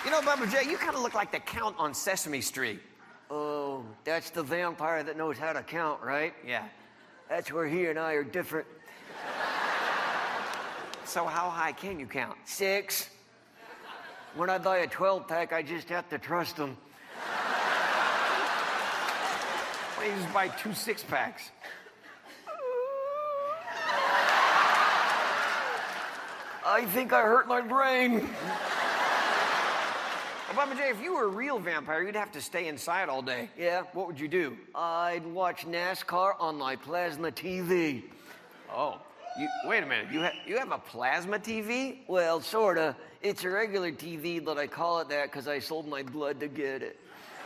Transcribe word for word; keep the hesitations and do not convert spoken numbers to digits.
You know, Bubba J, you kind of look like the Count on Sesame Street. Oh, that's the vampire that knows how to count, right? Yeah. That's where he and I are different. So how high can you count? Six. When I buy a twelve-pack, I just have to trust him. Why don't you just buy two six-packs? I think I hurt my brain. Well, Bubba J, if you were a real vampire, you'd have to stay inside all day. Yeah? What would you do? I'd watch NASCAR on my plasma T V. Oh, you, wait a minute. You, ha you have a plasma T V? Well, sorta. It's a regular T V, but I call it that because I sold my blood to get it.